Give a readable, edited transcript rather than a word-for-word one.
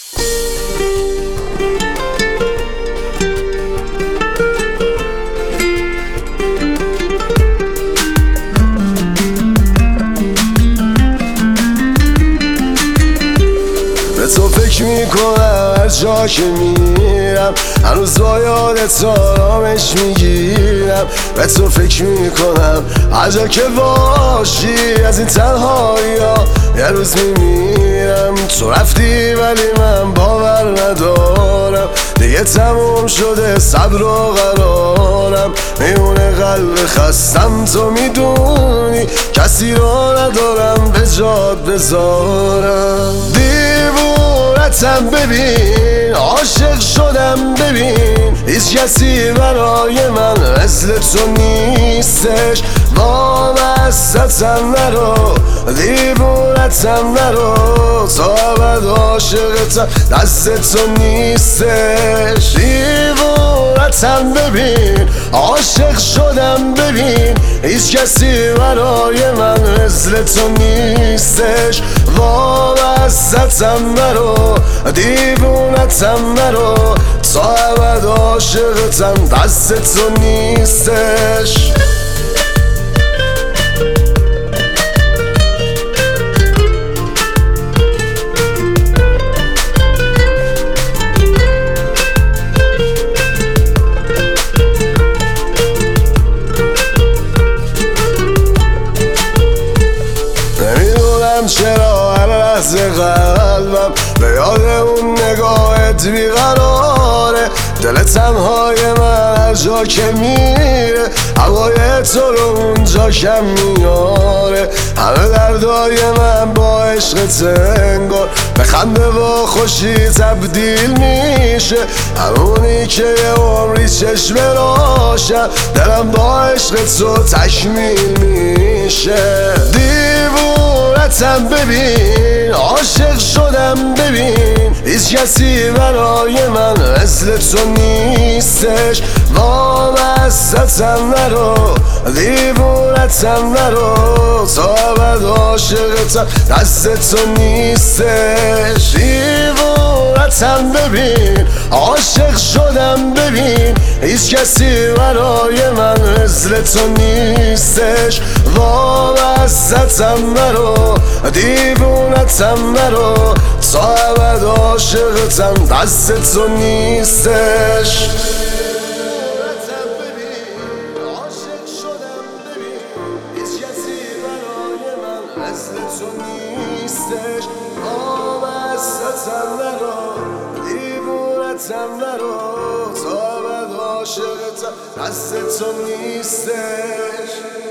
به تو فکر میکنم هر جا که میرم، هنوز با یادت آرامش میگیرم. به تو فکر میکنم هر جا که باشی، از این تنهایی ها یه روز میمیرم. تو رفتی ولی من باور ندارم، دیگه تموم شده صبر و قرارم. میونه قلب خستم تو میدونی، کسی رو ندارم به جات بذارم. دیوونتم ببین، عاشق شدم ببین، هیچ کسی برای من مثل تو نیستش. وابستم نرو، دیوونتم نرو، تا ابد عاشقتم دست تو نیستش. دیوونتم ببین، عاشق شدم ببین، هیچ کسی برای من مثل تو نیستش. وابستم نرو، دیوونتم نرو، تا ابد عاشقتم دست تو نیستش. چرا هر لحظه قلبم به یاد اون نگاهت بیقراره. دل تنهای من هر جا که میره، هوای تو رو اونجا کم میاره. همه دردای من با عشقت انگار به خنده و خوشی تبدیل میشه. همونی که یه عمری چشم روشن، دلم با عشق تو تکمیل میشه. دیوونتم ببین، عاشق شدم ببین، هیچ کسی برای من مثل تو نیستش. وابستم نرو، دیوونتم نرو، تا ابد عاشقتم دست تو نیستش. دیوونتم ببین، عاشق شدم ببین، هیچ کسی برای من مثل تو نیستش. وابستم نرو، دیوونتم نرو، تا ابد عاشقتم دست تو نیستش. مثل تو نیستش. وابستم نرو، دیوونتم نرو، تا ابد عاشقتم دست تو نیستش.